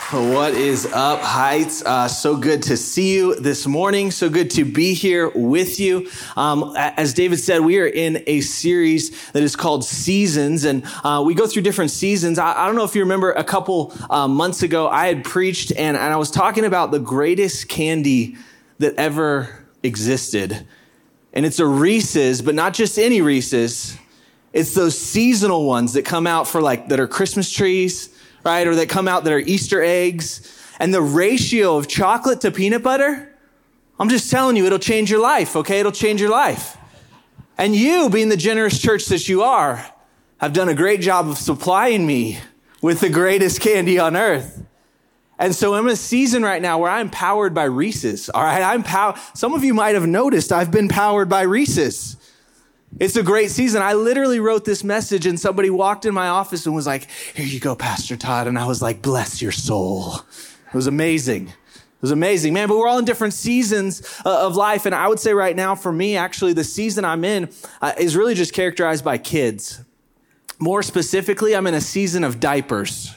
What is up, Heights? So good to see you this morning. So good to be here with you. As David said, we are in a series that is called Seasons, and we go through different seasons. I don't know if you remember a couple months ago, I had preached and I was talking about the greatest candy that ever existed. And it's a Reese's, but not just any Reese's. It's those seasonal ones that come out that are Christmas trees, right? Or that come out that are Easter eggs. And the ratio of chocolate to peanut butter, I'm just telling you, it'll change your life, okay? It'll change your life. And you, being the generous church that you are, have done a great job of supplying me with the greatest candy on earth. And so I'm in a season right now where I'm powered by Reese's, all right? Some of you might have noticed I've been powered by Reese's. It's a great season. I literally wrote this message and somebody walked in my office and was like, "Here you go, Pastor Todd." And I was like, "Bless your soul." It was amazing. It was amazing, man. But we're all in different seasons of life. And I would say right now, for me, actually, the season I'm in is really just characterized by kids. More specifically, I'm in a season of diapers.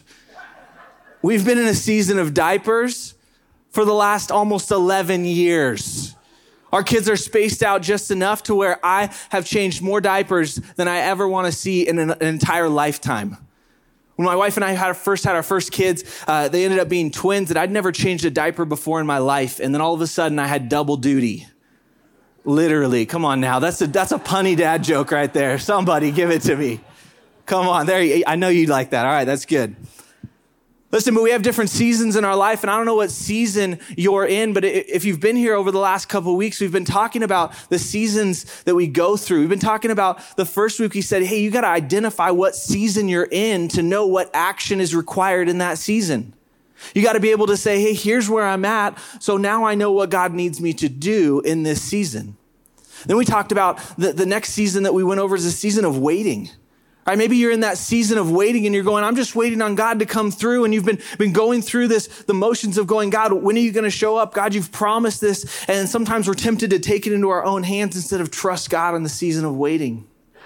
We've been in a season of diapers for the last almost 11 years. Our kids are spaced out just enough to where I have changed more diapers than I ever want to see in an entire lifetime. When my wife and I first had our first kids, they ended up being twins, and I'd never changed a diaper before in my life. And then all of a sudden I had double duty. Literally, come on now. That's a punny dad joke right there. Somebody give it to me. Come on, I know you'd like that. All right, that's good. Listen, but we have different seasons in our life, and I don't know what season you're in, but if you've been here over the last couple of weeks, we've been talking about the seasons that we go through. We've been talking about the first week we said, hey, you got to identify what season you're in to know what action is required in that season. You got to be able to say, hey, here's where I'm at, so now I know what God needs me to do in this season. Then we talked about the next season that we went over is a season of waiting. Right, maybe you're in that season of waiting and you're going, I'm just waiting on God to come through. And you've been going through the motions of going, God, when are you going to show up? God, you've promised this. And sometimes we're tempted to take it into our own hands instead of trust God in the season of waiting.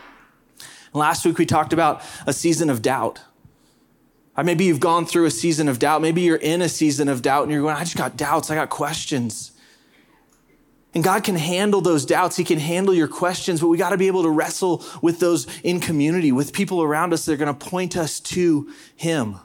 And last week we talked about a season of doubt. Maybe you've gone through a season of doubt. Maybe you're in a season of doubt and you're going, I just got doubts. I got questions. And God can handle those doubts. He can handle your questions, but we got to be able to wrestle with those in community, with people around us that are going to point us to Him.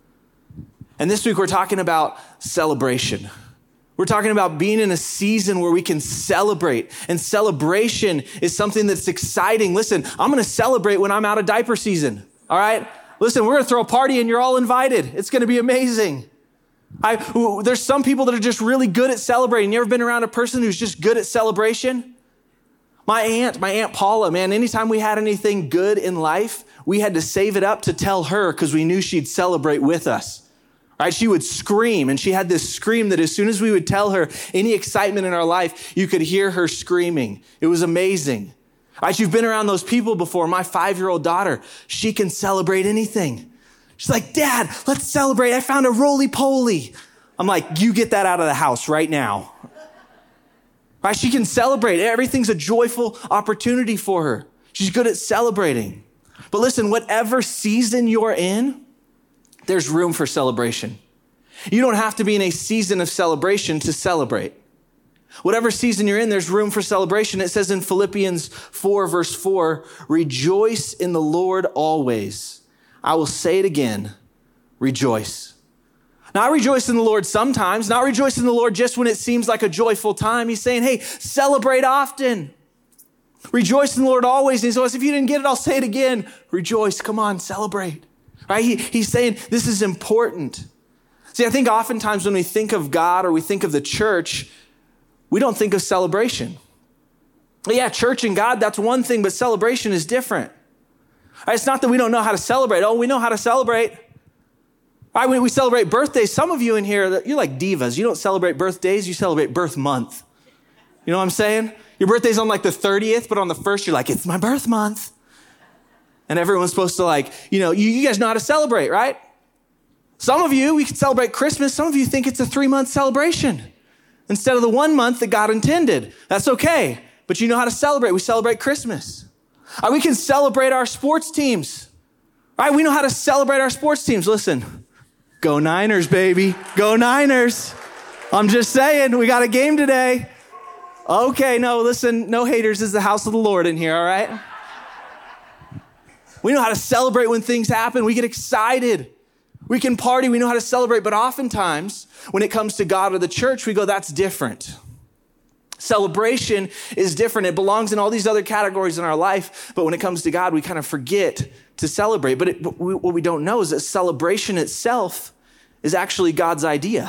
And this week we're talking about celebration. We're talking about being in a season where we can celebrate. And celebration is something that's exciting. Listen, I'm going to celebrate when I'm out of diaper season. All right? Listen, we're going to throw a party and you're all invited. It's going to be amazing. There's some people that are just really good at celebrating. You ever been around a person who's just good at celebration? My Aunt Paula, man, anytime we had anything good in life, we had to save it up to tell her because we knew she'd celebrate with us. Right? She would scream, and she had this scream that as soon as we would tell her any excitement in our life, you could hear her screaming. It was amazing. Right? You've been around those people before. My 5-year-old daughter, she can celebrate anything. She's like, Dad, let's celebrate. I found a roly-poly. I'm like, you get that out of the house right now. Right? She can celebrate. Everything's a joyful opportunity for her. She's good at celebrating. But listen, whatever season you're in, there's room for celebration. You don't have to be in a season of celebration to celebrate. Whatever season you're in, there's room for celebration. It says in Philippians 4, verse 4, rejoice in the Lord always. I will say it again, rejoice. Not rejoice in the Lord sometimes, not rejoice in the Lord just when it seems like a joyful time. He's saying, hey, celebrate often. Rejoice in the Lord always. And he says, if you didn't get it, I'll say it again. Rejoice, come on, celebrate. Right? He's saying this is important. See, I think oftentimes when we think of God or we think of the church, we don't think of celebration. Yeah, church and God, that's one thing, but celebration is different. It's not that we don't know how to celebrate. Oh, we know how to celebrate. Right, we celebrate birthdays. Some of you in here, you're like divas. You don't celebrate birthdays. You celebrate birth month. You know what I'm saying? Your birthday's on like the 30th, but on the 1st, you're like, it's my birth month. And everyone's supposed to you guys know how to celebrate, right? Some of you, we can celebrate Christmas. Some of you think it's a 3-month celebration instead of the 1 month that God intended. That's okay. But you know how to celebrate. We celebrate Christmas. We can celebrate our sports teams. Right? We know how to celebrate our sports teams. Listen, Go Niners, baby. Go Niners. I'm just saying, we got a game today. Okay, no, listen, no haters. This is the house of the Lord in here, all right? We know how to celebrate when things happen. We get excited. We can party. We know how to celebrate. But oftentimes, when it comes to God or the church, we go, that's different. Celebration is different. It belongs in all these other categories in our life. But when it comes to God, we kind of forget to celebrate. But what we don't know is that celebration itself is actually God's idea.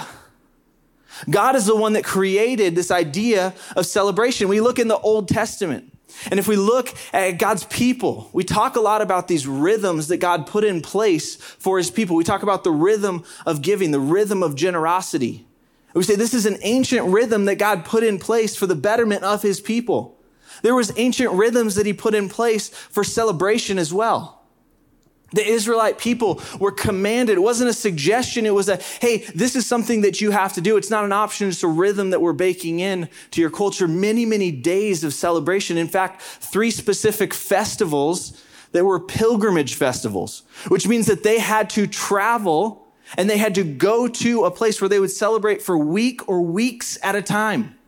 God is the one that created this idea of celebration. We look in the Old Testament. And if we look at God's people, we talk a lot about these rhythms that God put in place for his people. We talk about the rhythm of giving, the rhythm of generosity. We say this is an ancient rhythm that God put in place for the betterment of his people. There was ancient rhythms that he put in place for celebration as well. The Israelite people were commanded. It wasn't a suggestion. It was hey, this is something that you have to do. It's not an option. It's a rhythm that we're baking in to your culture. Many, many days of celebration. In fact, 3 specific festivals that were pilgrimage festivals, which means that they had to travel and they had to go to a place where they would celebrate for a week or weeks at a time.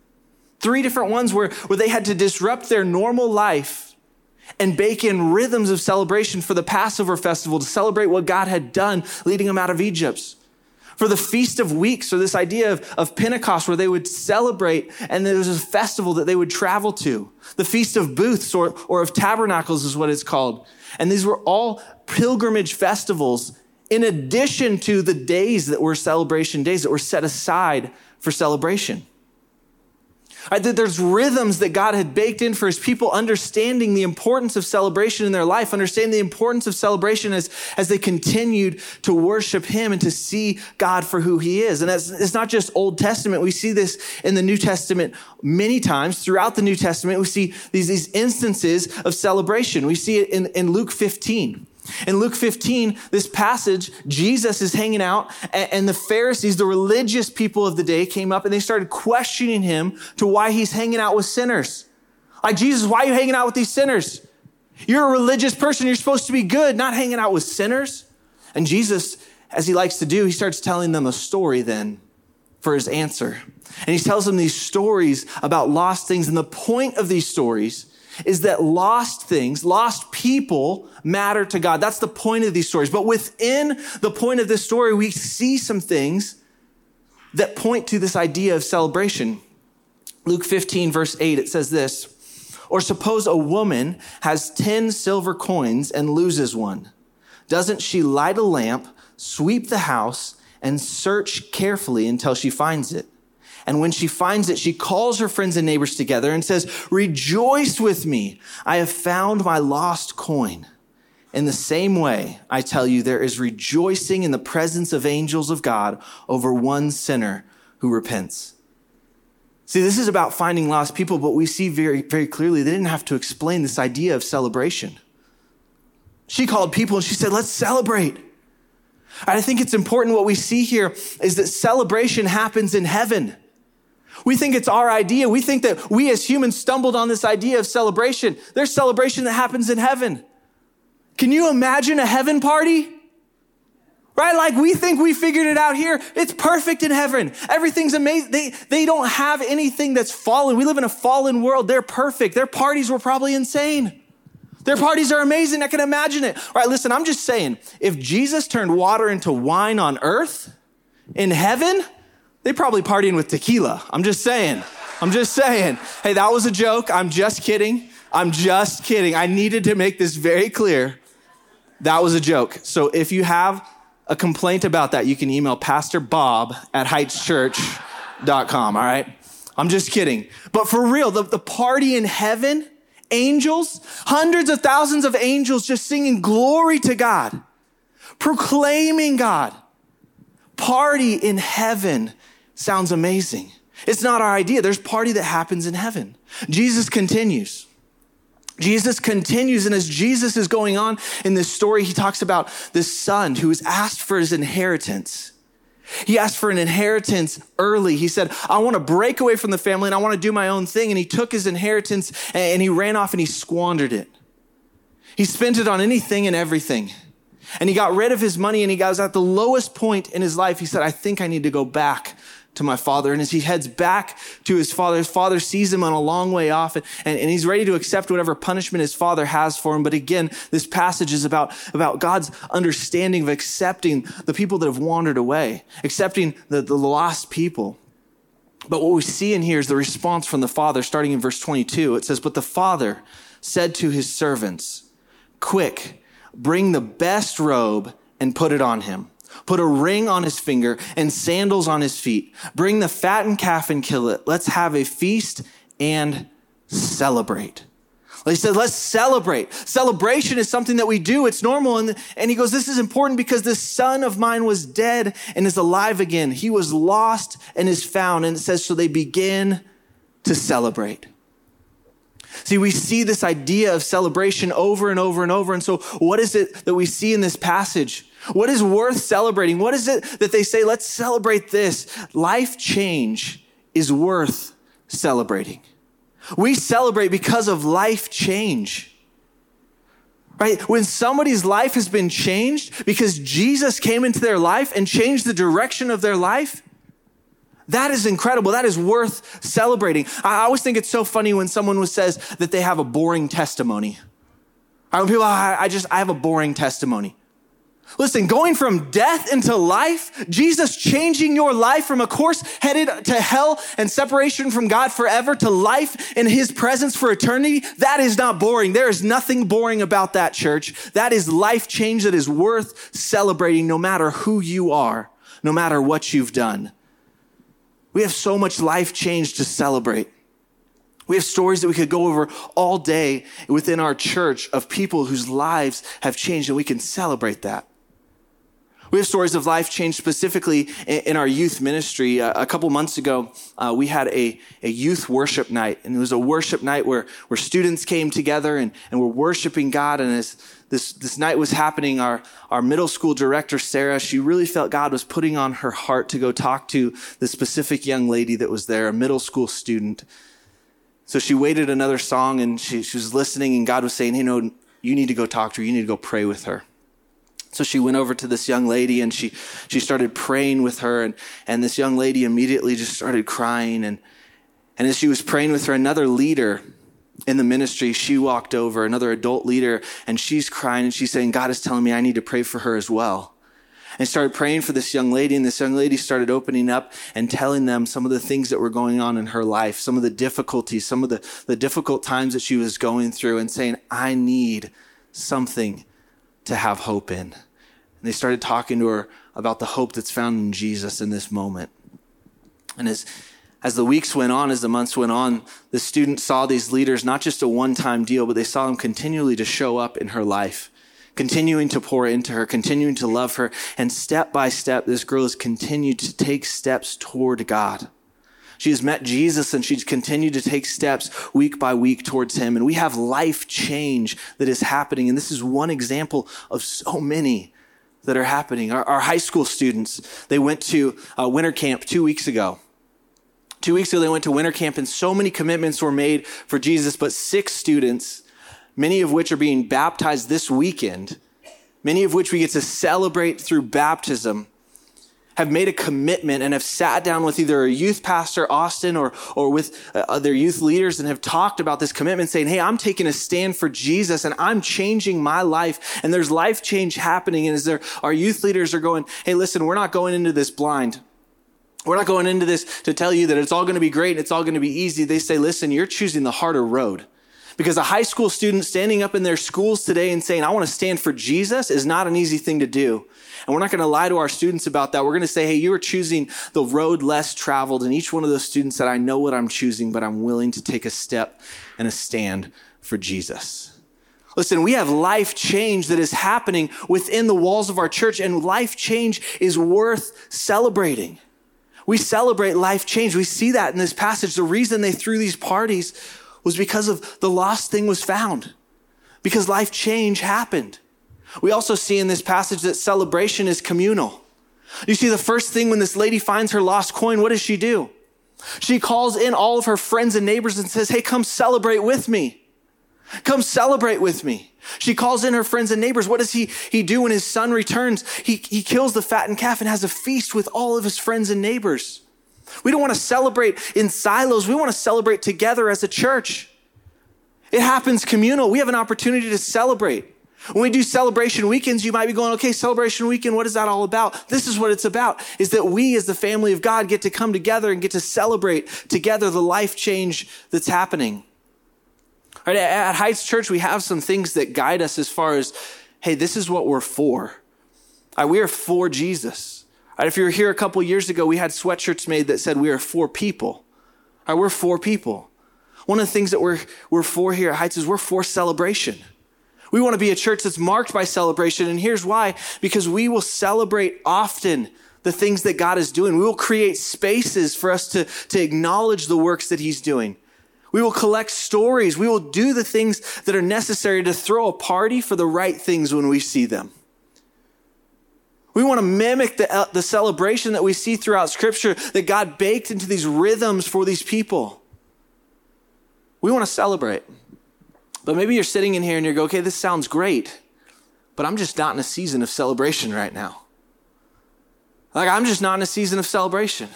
3 different ones where they had to disrupt their normal life and bake in rhythms of celebration for the Passover festival to celebrate what God had done leading them out of Egypt. For the Feast of Weeks, or this idea of Pentecost where they would celebrate and there was a festival that they would travel to. The Feast of Booths or of Tabernacles is what it's called. And these were all pilgrimage festivals in addition to the days that were celebration days that were set aside for celebration. Right, that there's rhythms that God had baked in for his people, understanding the importance of celebration in their life, understanding the importance of celebration as they continued to worship him and to see God for who he is. And it's not just Old Testament. We see this in the New Testament many times. Throughout the New Testament, we see these instances of celebration. We see it in Luke 15. In Luke 15, this passage, Jesus is hanging out and the Pharisees, the religious people of the day, came up and they started questioning him to why he's hanging out with sinners. Like, Jesus, why are you hanging out with these sinners? You're a religious person. You're supposed to be good, not hanging out with sinners. And Jesus, as he likes to do, he starts telling them a story then for his answer. And he tells them these stories about lost things. And the point of these stories is that lost things, lost people matter to God. That's the point of these stories. But within the point of this story, we see some things that point to this idea of celebration. Luke 15, verse 8, it says this, or suppose a woman has 10 silver coins and loses one. Doesn't she light a lamp, sweep the house, and search carefully until she finds it? And when she finds it, she calls her friends and neighbors together and says, rejoice with me. I have found my lost coin. In the same way, I tell you, there is rejoicing in the presence of angels of God over one sinner who repents. See, this is about finding lost people, but we see very, very clearly they didn't have to explain this idea of celebration. She called people and she said, let's celebrate. I think it's important what we see here is that celebration happens in heaven. We think it's our idea. We think that we as humans stumbled on this idea of celebration. There's celebration that happens in heaven. Can you imagine a heaven party? Right? Like, we think we figured it out here. It's perfect in heaven. Everything's amazing. They don't have anything that's fallen. We live in a fallen world. They're perfect. Their parties were probably insane. Their parties are amazing. I can imagine it. All right, listen, I'm just saying, if Jesus turned water into wine on earth, in heaven, they probably partying with tequila. I'm just saying. Hey, that was a joke. I'm just kidding. I needed to make this very clear. That was a joke. So if you have a complaint about that, you can email Pastor Bob at heightschurch.com, all right? I'm just kidding. But for real, the party in heaven, angels, hundreds of thousands of angels just singing glory to God, proclaiming God. Party in heaven sounds amazing. It's not our idea. There's party that happens in heaven. Jesus continues. And as Jesus is going on in this story, he talks about this son who was asked for his inheritance. He asked for an inheritance early. He said, I want to break away from the family and I want to do my own thing. And he took his inheritance and he ran off and he squandered it. He spent it on anything and everything. And he got rid of his money and he was at the lowest point in his life. He said, I think I need to go back to my father. And as he heads back to his father sees him on a long way off and he's ready to accept whatever punishment his father has for him. But again, this passage is about God's understanding of accepting the people that have wandered away, accepting the lost people. But what we see in here is the response from the father, starting in verse 22. It says, but the father said to his servants, quick, bring the best robe and put it on him. Put a ring on his finger and sandals on his feet. Bring the fattened calf and kill it. Let's have a feast and celebrate. He said, let's celebrate. Celebration is something that we do. It's normal. And he goes, this is important because this son of mine was dead and is alive again. He was lost and is found. And it says, so they begin to celebrate. See, we see this idea of celebration over and over and over. And so what is it that we see in this passage? What is worth celebrating? What is it that they say, let's celebrate this? Life change is worth celebrating. We celebrate because of life change, right? When somebody's life has been changed because Jesus came into their life and changed the direction of their life, that is incredible. That is worth celebrating. I always think it's so funny when someone says that they have a boring testimony. When people, I have a boring testimony. Listen, going from death into life, Jesus changing your life from a course headed to hell and separation from God forever to life in his presence for eternity, that is not boring. There is nothing boring about that, church. That is life change that is worth celebrating no matter who you are, no matter what you've done. We have so much life change to celebrate. We have stories that we could go over all day within our church of people whose lives have changed, and we can celebrate that. We have stories of life change specifically in our youth ministry. A couple months ago, we had a youth worship night, and it was a worship night where students came together and were worshiping God. And as this night was happening, our middle school director, Sarah, she really felt God was putting on her heart to go talk to the specific young lady that was there, a middle school student. So she waited another song, and she was listening, and God was saying, hey, no, you need to go talk to her. You need to go pray with her. So she went over to this young lady and she started praying with her, and this young lady immediately just started crying. And as she was praying with her, another leader in the ministry, she walked over, another adult leader, and she's crying and she's saying, God is telling me I need to pray for her as well. And started praying for this young lady, and this young lady started opening up and telling them some of the things that were going on in her life, some of the difficulties, some of the difficult times that she was going through, and saying, I need something to have hope in. And they started talking to her about the hope that's found in Jesus in this moment. And as the weeks went on, as the months went on, the students saw these leaders, not just a one-time deal, but they saw them continually to show up in her life, continuing to pour into her, continuing to love her. And step by step, this girl has continued to take steps toward God. She has met Jesus and she's continued to take steps week by week towards him. And we have life change that is happening. And this is one example of so many that are happening. Our high school students, they went to winter camp 2 weeks ago. 2 weeks ago, they went to winter camp and so many commitments were made for Jesus, but 6 students, many of which are being baptized this weekend, many of which we get to celebrate through baptism, have made a commitment and have sat down with either a youth pastor, Austin, or with other youth leaders and have talked about this commitment, saying, hey, I'm taking a stand for Jesus and I'm changing my life. And there's life change happening. And our youth leaders are going, hey, listen, we're not going into this blind. We're not going into this to tell you that it's all going to be great and it's all going to be easy. They say, listen, you're choosing the harder road. Because a high school student standing up in their schools today and saying, I want to stand for Jesus is not an easy thing to do. And we're not going to lie to our students about that. We're going to say, hey, you are choosing the road less traveled. And each one of those students said, I know what I'm choosing, but I'm willing to take a step and a stand for Jesus. Listen, we have life change that is happening within the walls of our church, and life change is worth celebrating. We celebrate life change. We see that in this passage. The reason they threw these parties was because of the lost thing was found, because life change happened. We also see in this passage that celebration is communal. You see, the first thing when this lady finds her lost coin, what does she do? She calls in all of her friends and neighbors and says, hey, come celebrate with me. Come celebrate with me. She calls in her friends and neighbors. What does he do when his son returns? He kills the fattened calf and has a feast with all of his friends and neighbors. We don't want to celebrate in silos. We want to celebrate together as a church. It happens communal. We have an opportunity to celebrate. When we do celebration weekends, you might be going, okay, celebration weekend, what is that all about? This is what it's about, is that we as the family of God get to come together and get to celebrate together the life change that's happening. Right, at Heights Church, we have some things that guide us as far as, hey, this is what we're for. We are for Jesus. If you were here a couple years ago, we had sweatshirts made that said we are for people. We're for people. One of the things that we're for here at Heights is we're for celebration. We want to be a church that's marked by celebration, and here's why. Because we will celebrate often the things that God is doing. We will create spaces for us to acknowledge the works that he's doing. We will collect stories. We will do the things that are necessary to throw a party for the right things when we see them. We want to mimic the celebration that we see throughout Scripture that God baked into these rhythms for these people. We want to celebrate. But maybe you're sitting in here and you're going, okay, this sounds great, but I'm just not in a season of celebration right now. I'm just not in a season of celebration.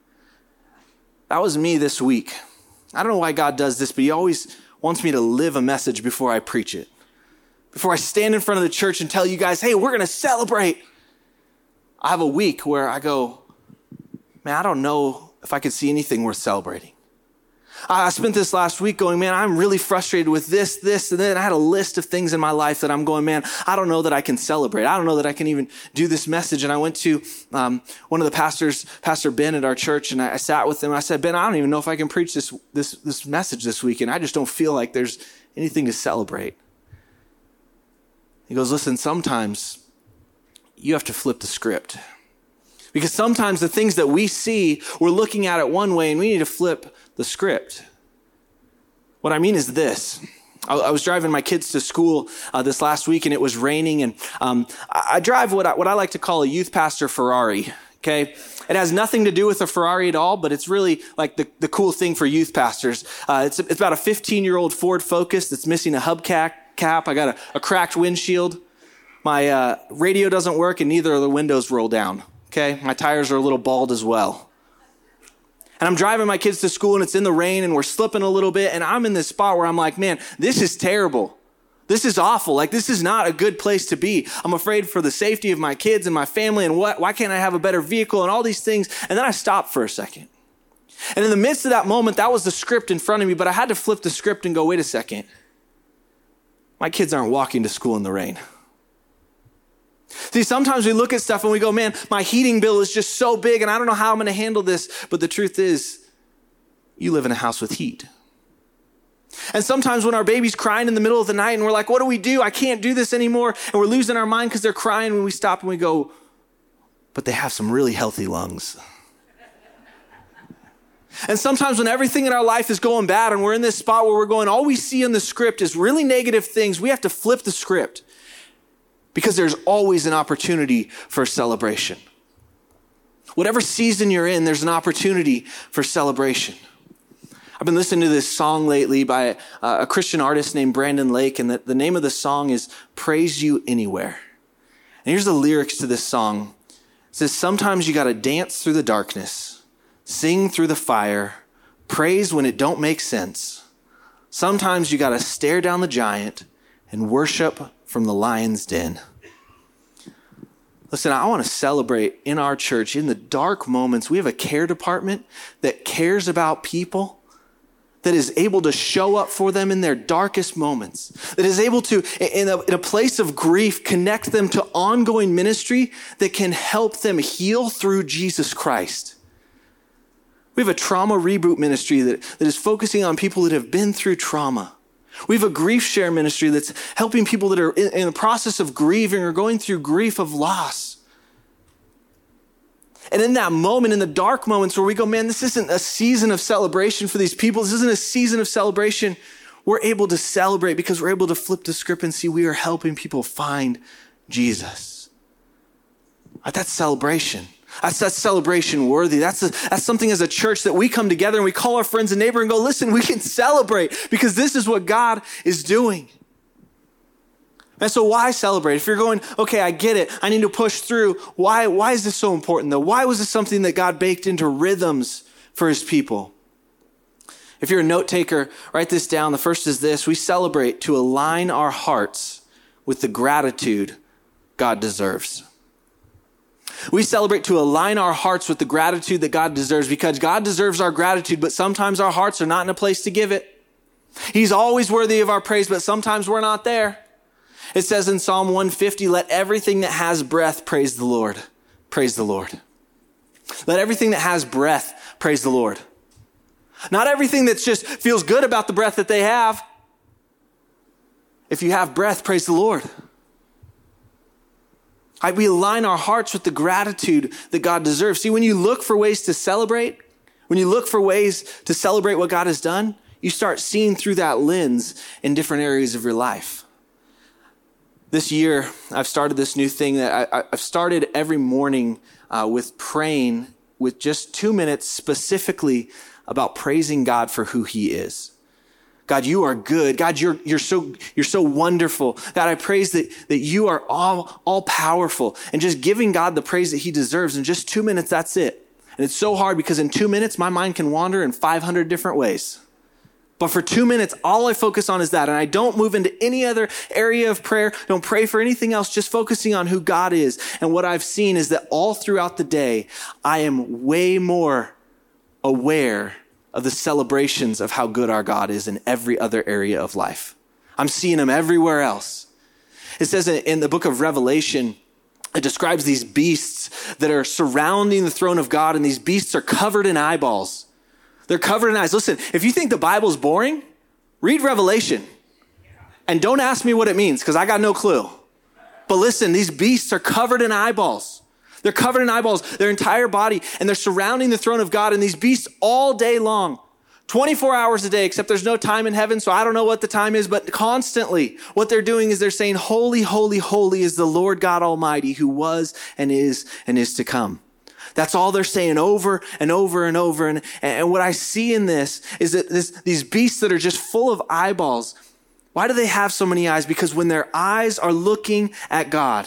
That was me this week. I don't know why God does this, but he always wants me to live a message before I preach it. Before I stand in front of the church and tell you guys, hey, we're going to celebrate. I have a week where I go, man, I don't know if I could see anything worth celebrating. I spent this last week going, man, I'm really frustrated with this, and then I had a list of things in my life that I'm going, man, I don't know that I can celebrate. I don't know that I can even do this message. And I went to one of the pastors, Pastor Ben at our church, and I sat with him. I said, Ben, I don't even know if I can preach this message this week, and I just don't feel like there's anything to celebrate. He goes, listen, sometimes you have to flip the script. Because sometimes the things that we see, we're looking at it one way, and we need to flip the script. What I mean is this. I was driving my kids to school this last week, and it was raining, and I drive what I like to call a youth pastor Ferrari, okay? It has nothing to do with a Ferrari at all, but it's really like the cool thing for youth pastors. It's about a 15-year-old Ford Focus that's missing a hubcap. I got a cracked windshield. My radio doesn't work, and neither of the windows roll down. Okay, my tires are a little bald as well. And I'm driving my kids to school and it's in the rain and we're slipping a little bit. And I'm in this spot where I'm like, man, this is terrible. This is awful. This is not a good place to be. I'm afraid for the safety of my kids and my family and why can't I have a better vehicle and all these things. And then I stopped for a second. And in the midst of that moment, that was the script in front of me, but I had to flip the script and go, wait a second. My kids aren't walking to school in the rain. See, sometimes we look at stuff and we go, man, my heating bill is just so big and I don't know how I'm going to handle this. But the truth is, you live in a house with heat. And sometimes when our baby's crying in the middle of the night and we're like, what do? I can't do this anymore. And we're losing our mind because they're crying, when we stop and we go, but they have some really healthy lungs. And sometimes when everything in our life is going bad and we're in this spot where we're going, all we see in the script is really negative things, we have to flip the script. Because there's always an opportunity for celebration. Whatever season you're in, there's an opportunity for celebration. I've been listening to this song lately by a Christian artist named Brandon Lake, and the name of the song is Praise You Anywhere. And here's the lyrics to this song. It says, sometimes you got to dance through the darkness, sing through the fire, praise when it don't make sense. Sometimes you got to stare down the giant and worship from the lion's den. Listen, I want to celebrate in our church, in the dark moments. We have a care department that cares about people, that is able to show up for them in their darkest moments, that is able to, in a place of grief, connect them to ongoing ministry that can help them heal through Jesus Christ. We have a trauma reboot ministry that is focusing on people that have been through trauma. We have a grief share ministry that's helping people that are in the process of grieving or going through grief of loss. And in that moment, in the dark moments where we go, man, this isn't a season of celebration for these people. This isn't a season of celebration. We're able to celebrate because we're able to flip the script and see we are helping people find Jesus. That's celebration. That's celebration worthy. That's something as a church that we come together and we call our friends and neighbor and go, listen, we can celebrate because this is what God is doing. And so why celebrate? If you're going, okay, I get it. I need to push through. Why is this so important though? Why was this something that God baked into rhythms for his people? If you're a note taker, write this down. The first is this: we celebrate to align our hearts with the gratitude God deserves. We celebrate to align our hearts with the gratitude that God deserves because God deserves our gratitude, but sometimes our hearts are not in a place to give it. He's always worthy of our praise, but sometimes we're not there. It says in Psalm 150, let everything that has breath praise the Lord. Praise the Lord. Let everything that has breath praise the Lord. Not everything that just feels good about the breath that they have. If you have breath, praise the Lord. We align our hearts with the gratitude that God deserves. See, when you look for ways to celebrate, when you look for ways to celebrate what God has done, you start seeing through that lens in different areas of your life. This year, I've started this new thing that I've started every morning with praying with just 2 minutes specifically about praising God for who he is. God, you are good. God, you're so wonderful. God, I praise that you are all powerful, and just giving God the praise that he deserves in just 2 minutes, that's it. And it's so hard because in 2 minutes, my mind can wander in 500 different ways. But for 2 minutes, all I focus on is that. And I don't move into any other area of prayer. Don't pray for anything else, just focusing on who God is. And what I've seen is that all throughout the day, I am way more aware of the celebrations of how good our God is in every other area of life. I'm seeing him everywhere else. It says in the book of Revelation, it describes these beasts that are surrounding the throne of God, and these beasts are covered in eyeballs. They're covered in eyes. Listen, if you think the Bible's boring, read Revelation. And don't ask me what it means, because I got no clue. But listen, these beasts are covered in eyeballs. They're covered in eyeballs, their entire body, and they're surrounding the throne of God, and these beasts all day long, 24 hours a day, except there's no time in heaven, so I don't know what the time is, but constantly what they're doing is they're saying, holy, holy, holy is the Lord God Almighty, who was and is to come. That's all they're saying over and over and over. And what I see in this is that these beasts that are just full of eyeballs, why do they have so many eyes? Because when their eyes are looking at God,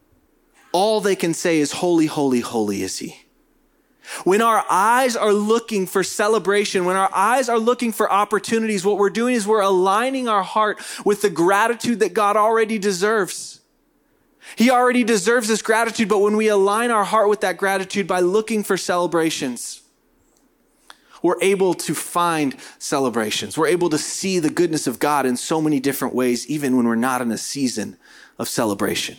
all they can say is, holy, holy, holy is he. When our eyes are looking for celebration, when our eyes are looking for opportunities, what we're doing is we're aligning our heart with the gratitude that God already deserves. He already deserves this gratitude, but when we align our heart with that gratitude by looking for celebrations, we're able to find celebrations. We're able to see the goodness of God in so many different ways, even when we're not in a season of celebration.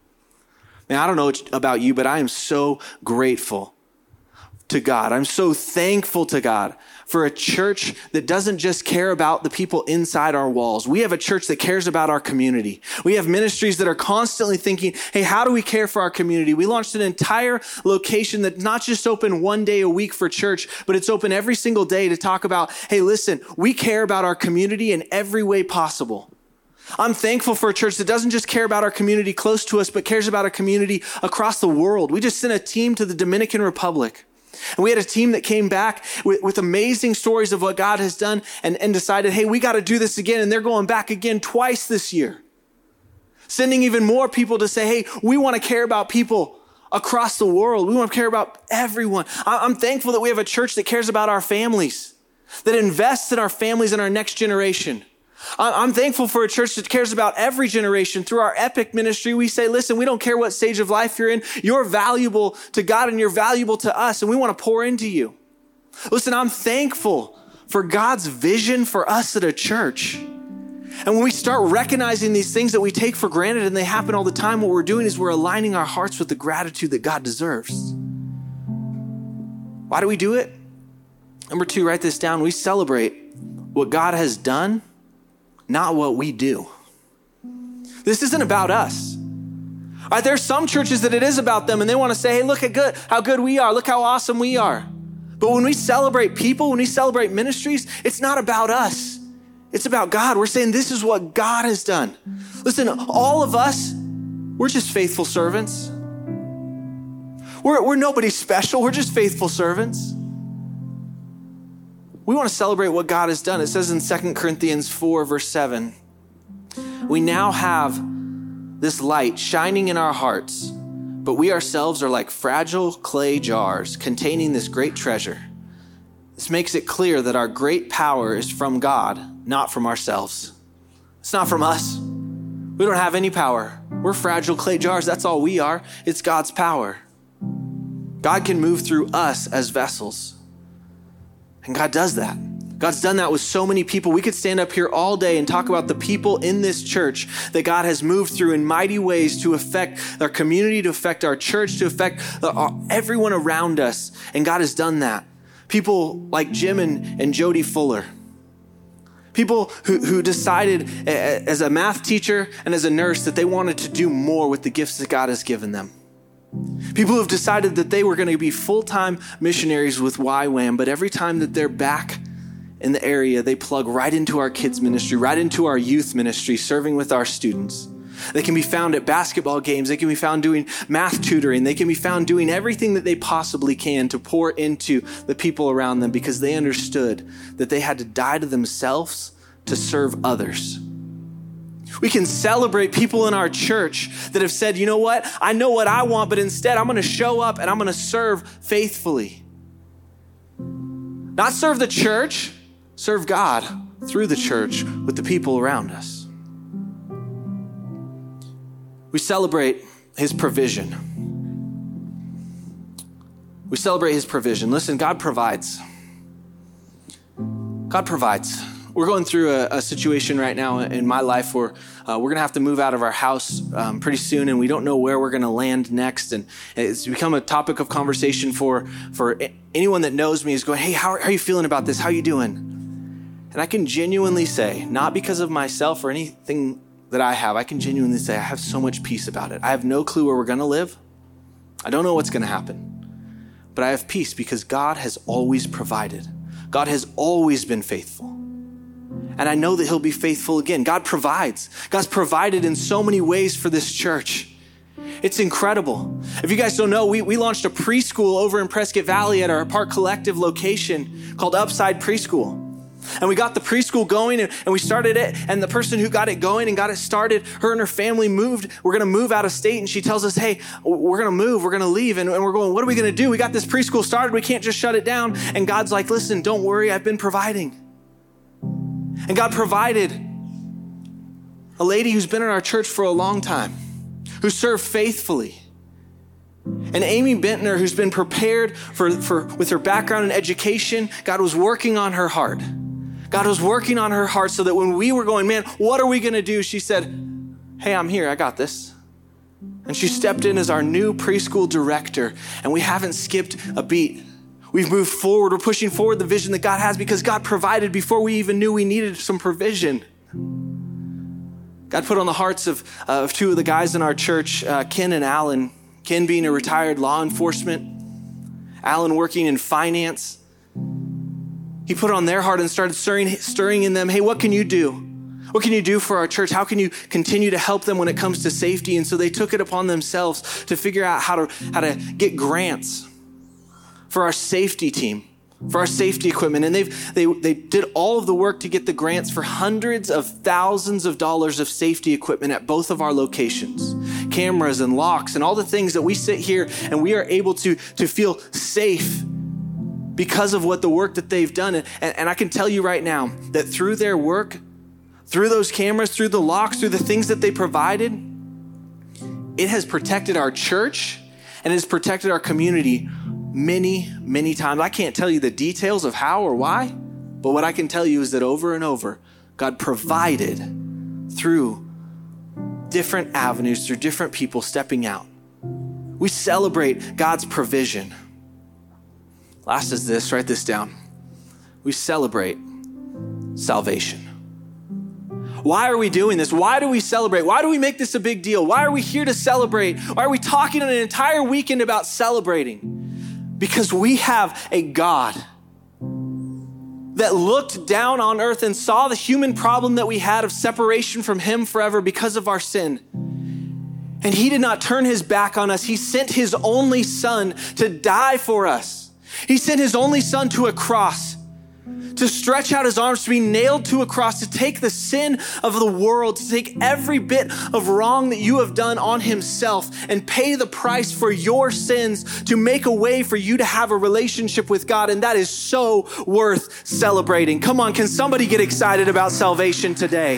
Man, I don't know about you, but I am so grateful to God. I'm so thankful to God for a church that doesn't just care about the people inside our walls. We have a church that cares about our community. We have ministries that are constantly thinking, hey, how do we care for our community? We launched an entire location that's not just open one day a week for church, but it's open every single day to talk about, hey, listen, we care about our community in every way possible. I'm thankful for a church that doesn't just care about our community close to us, but cares about our community across the world. We just sent a team to the Dominican Republic. And we had a team that came back with amazing stories of what God has done and decided, hey, we got to do this again. And they're going back again twice this year, sending even more people to say, hey, we want to care about people across the world. We want to care about everyone. I'm thankful that we have a church that cares about our families, that invests in our families and our next generation. I'm thankful for a church that cares about every generation. Through our Epic ministry, we say, listen, we don't care what stage of life you're in. You're valuable to God and you're valuable to us, and we want to pour into you. Listen, I'm thankful for God's vision for us at a church. And when we start recognizing these things that we take for granted and they happen all the time, what we're doing is we're aligning our hearts with the gratitude that God deserves. Why do we do it? Number 2, write this down. We celebrate what God has done, not what we do. This isn't about us. All right, there's some churches that it is about them and they want to say, hey, look at how good we are. Look how awesome we are. But when we celebrate people, when we celebrate ministries, it's not about us. It's about God. We're saying this is what God has done. Listen, all of us, we're just faithful servants. We're nobody special. We're just faithful servants. We want to celebrate what God has done. It says in 2 Corinthians 4, verse 7, we now have this light shining in our hearts, but we ourselves are like fragile clay jars containing this great treasure. This makes it clear that our great power is from God, not from ourselves. It's not from us. We don't have any power. We're fragile clay jars. That's all we are. It's God's power. God can move through us as vessels. And God does that. God's done that with so many people. We could stand up here all day and talk about the people in this church that God has moved through in mighty ways to affect our community, to affect our church, to affect everyone around us. And God has done that. People like Jim and Jody Fuller. People who decided as a math teacher and as a nurse that they wanted to do more with the gifts that God has given them. People who have decided that they were going to be full-time missionaries with YWAM, but every time that they're back in the area, they plug right into our kids ministry, right into our youth ministry, serving with our students. They can be found at basketball games. They can be found doing math tutoring. They can be found doing everything that they possibly can to pour into the people around them because they understood that they had to die to themselves to serve others. We can celebrate people in our church that have said, you know what? I know what I want, but instead I'm going to show up and I'm going to serve faithfully. Not serve the church, serve God through the church with the people around us. We celebrate his provision. We celebrate his provision. Listen, God provides. God provides. We're going through a situation right now in my life where we're going to have to move out of our house pretty soon, and we don't know where we're going to land next. And it's become a topic of conversation for anyone that knows me is going, hey, how are you feeling about this? How are you doing? And I can genuinely say, not because of myself or anything that I have, I can genuinely say I have so much peace about it. I have no clue where we're going to live. I don't know what's going to happen. But I have peace because God has always provided. God has always been faithful. And I know that he'll be faithful again. God provides. God's provided in so many ways for this church. It's incredible. If you guys don't know, we launched a preschool over in Prescott Valley at our Park Collective location called Upside Preschool. And we got the preschool going and we started it. And the person who got it going and got it started, her and her family moved. We're going to move out of state. And she tells us, hey, we're going to move. We're going to leave. And we're going, what are we going to do? We got this preschool started. We can't just shut it down. And God's like, listen, don't worry. I've been providing. And God provided a lady who's been in our church for a long time, who served faithfully. And Amy Bentner, who's been prepared for with her background in education, God was working on her heart. God was working on her heart so that when we were going, man, what are we going to do? She said, hey, I'm here. I got this. And she stepped in as our new preschool director. And we haven't skipped a beat. We've moved forward. We're pushing forward the vision that God has because God provided before we even knew we needed some provision. God put on the hearts of two of the guys in our church, Ken and Alan. Ken being a retired law enforcement, Alan working in finance. He put on their heart and started stirring in them, hey, what can you do? What can you do for our church? How can you continue to help them when it comes to safety? And so they took it upon themselves to figure out how to get grants for our safety team, for our safety equipment. And they did all of the work to get the grants for hundreds of thousands of dollars of safety equipment at both of our locations, cameras and locks and all the things that we sit here and we are able to feel safe because of what the work that they've done. And I can tell you right now that through their work, through those cameras, through the locks, through the things that they provided, it has protected our church and it has protected our community many, many times. I can't tell you the details of how or why, but what I can tell you is that over and over, God provided through different avenues, through different people stepping out. We celebrate God's provision. Last is this, write this down. We celebrate salvation. Why are we doing this? Why do we celebrate? Why do we make this a big deal? Why are we here to celebrate? Why are we talking an entire weekend about celebrating? Because we have a God that looked down on earth and saw the human problem that we had of separation from him forever because of our sin. And he did not turn his back on us. He sent his only son to die for us. He sent his only son to a cross, to stretch out his arms, to be nailed to a cross, to take the sin of the world, to take every bit of wrong that you have done on himself and pay the price for your sins, to make a way for you to have a relationship with God. And that is so worth celebrating. Come on, can somebody get excited about salvation today?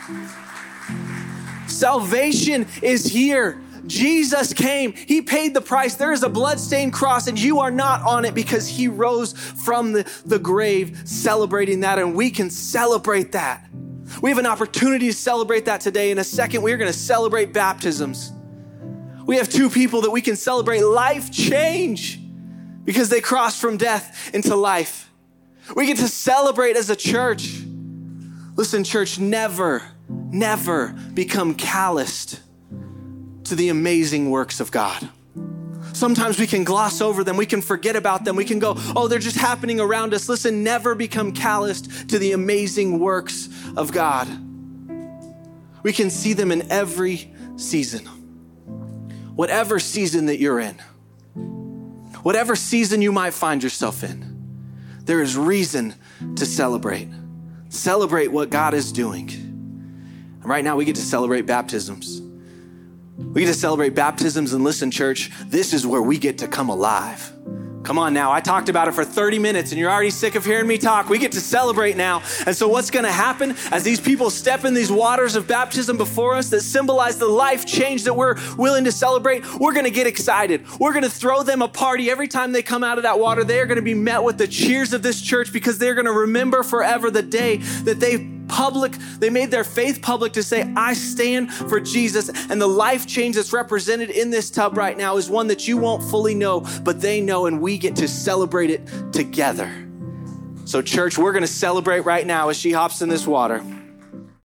Salvation is here. Jesus came. He paid the price. There is a bloodstained cross and you are not on it because he rose from the grave, celebrating that. And we can celebrate that. We have an opportunity to celebrate that today. In a second, we're going to celebrate baptisms. We have two people that we can celebrate life change because they crossed from death into life. We get to celebrate as a church. Listen, church, never become calloused to the amazing works of God. Sometimes we can gloss over them. We can forget about them. We can go, oh, they're just happening around us. Listen, never become calloused to the amazing works of God. We can see them in every season. Whatever season that you're in, whatever season you might find yourself in, there is reason to celebrate. Celebrate what God is doing. And right now we get to celebrate baptisms. We get to celebrate baptisms, and listen, church, this is where we get to come alive. Come on now, I talked about it for 30 minutes and you're already sick of hearing me talk. We get to celebrate now. And so what's gonna happen as these people step in these waters of baptism before us that symbolize the life change that we're willing to celebrate, we're gonna get excited. We're gonna throw them a party. Every time they come out of that water, they are gonna be met with the cheers of this church because they're gonna remember forever the day that they made their faith public to say, I stand for Jesus. And the life change that's represented in this tub right now is one that you won't fully know, but they know, and we get to celebrate it together. So church, we're going to celebrate right now as she hops in this water.